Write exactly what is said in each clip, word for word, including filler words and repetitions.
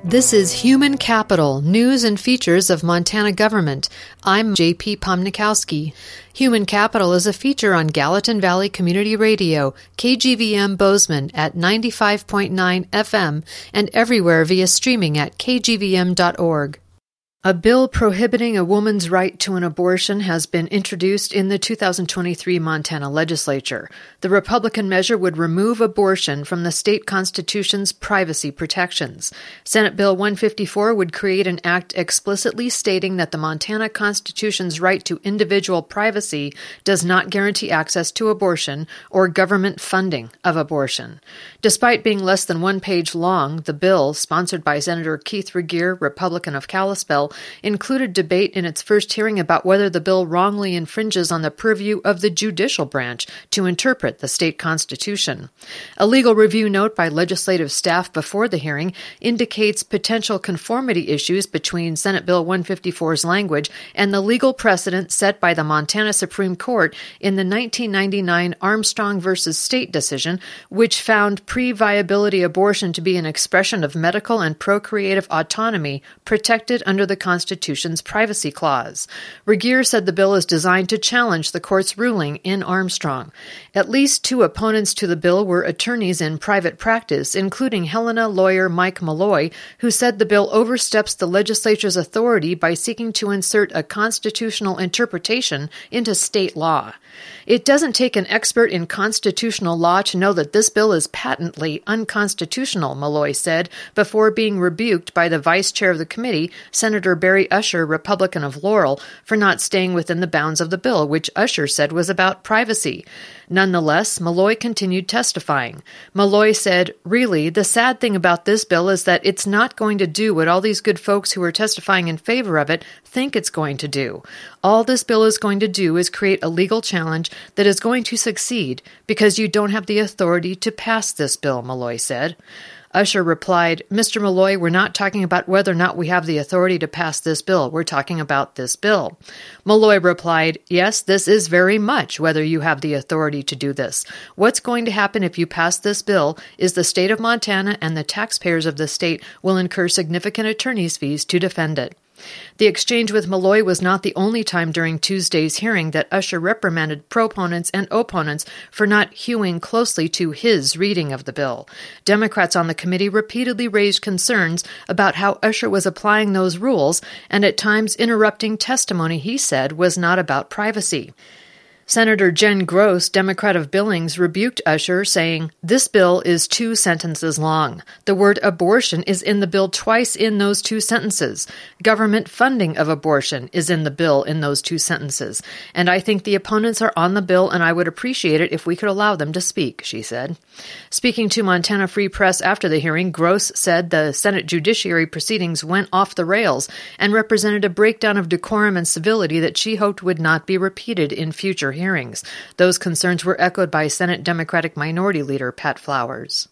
This is Human Capital, News and Features of Montana Government. I'm J P Pomnikowski. Human Capital is a feature on Gallatin Valley Community Radio, K G V M Bozeman at ninety-five point nine F M, and everywhere via streaming at k g v m dot org. A bill prohibiting a woman's right to an abortion has been introduced in the two thousand twenty-three Montana legislature. The Republican measure would remove abortion from the state constitution's privacy protections. Senate Bill one fifty-four would create an act explicitly stating that the Montana Constitution's right to individual privacy does not guarantee access to abortion or government funding of abortion. Despite being less than one page long, the bill, sponsored by Senator Keith Regier, Republican of Kalispell, included debate in its first hearing about whether the bill wrongly infringes on the purview of the judicial branch to interpret the state constitution. A legal review note by legislative staff before the hearing indicates potential conformity issues between Senate Bill one fifty-four's language and the legal precedent set by the Montana Supreme Court in the nineteen ninety-nine Armstrong versus State decision, which found pre-viability abortion to be an expression of medical and procreative autonomy protected under the Constitution's privacy clause. Regier said the bill is designed to challenge the court's ruling in Armstrong. At least two opponents to the bill were attorneys in private practice, including Helena lawyer Mike Malloy, who said the bill oversteps the legislature's authority by seeking to insert a constitutional interpretation into state law. It doesn't take an expert in constitutional law to know that this bill is patently unconstitutional, Malloy said, before being rebuked by the vice chair of the committee, Senator Barry Usher, Republican of Laurel, for not staying within the bounds of the bill, which Usher said was about privacy. Nonetheless, Malloy continued testifying. Malloy said, "Really, the sad thing about this bill is that it's not going to do what all these good folks who are testifying in favor of it think it's going to do. All this bill is going to do is create a legal challenge that is going to succeed because you don't have the authority to pass this bill," Malloy said. Usher replied, "Mister Malloy, we're not talking about whether or not we have the authority to pass this bill. We're talking about this bill." Malloy replied, "Yes, this is very much whether you have the authority to do this. What's going to happen if you pass this bill is the state of Montana and the taxpayers of the state will incur significant attorney's fees to defend it." The exchange with Malloy was not the only time during Tuesday's hearing that Usher reprimanded proponents and opponents for not hewing closely to his reading of the bill. Democrats on the committee repeatedly raised concerns about how Usher was applying those rules and at times interrupting testimony he said was not about privacy. Senator Jen Gross, Democrat of Billings, rebuked Usher, saying, "This bill is two sentences long. The word abortion is in the bill twice in those two sentences. Government funding of abortion is in the bill in those two sentences. And I think the opponents are on the bill, and I would appreciate it if we could allow them to speak," she said. Speaking to Montana Free Press after the hearing, Gross said the Senate Judiciary proceedings went off the rails and represented a breakdown of decorum and civility that she hoped would not be repeated in future hearings. Those concerns were echoed by Senate Democratic Minority Leader Pat Flowers.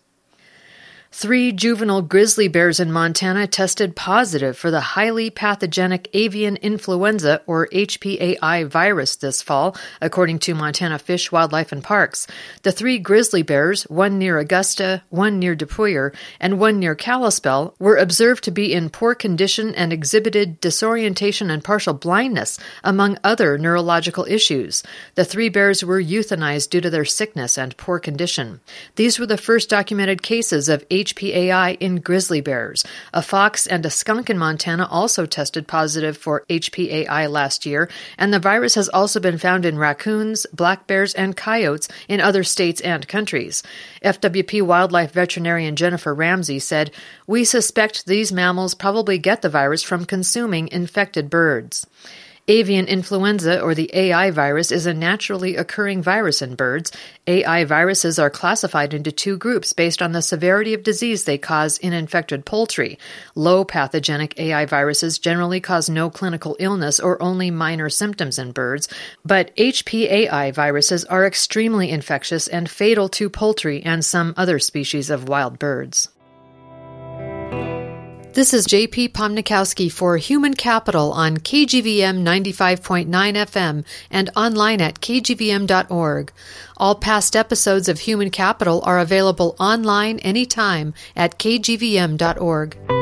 Three juvenile grizzly bears in Montana tested positive for the highly pathogenic avian influenza, or H P A I virus, this fall, according to Montana Fish, Wildlife, and Parks. The three grizzly bears, one near Augusta, one near DePuyer, and one near Kalispell, were observed to be in poor condition and exhibited disorientation and partial blindness, among other neurological issues. The three bears were euthanized due to their sickness and poor condition. These were the first documented cases of H P A I in grizzly bears. A fox and a skunk in Montana also tested positive for H P A I last year, and the virus has also been found in raccoons, black bears, and coyotes in other states and countries. F W P wildlife veterinarian Jennifer Ramsey said, "We suspect these mammals probably get the virus from consuming infected birds." Avian influenza, or the A I virus, is a naturally occurring virus in birds. A I viruses are classified into two groups based on the severity of disease they cause in infected poultry. Low pathogenic A I viruses generally cause no clinical illness or only minor symptoms in birds, but H P A I viruses are extremely infectious and fatal to poultry and some other species of wild birds. This is J P Pomnikowski for Human Capital on K G V M ninety-five point nine F M and online at k g v m dot org. All past episodes of Human Capital are available online anytime at k g v m dot org.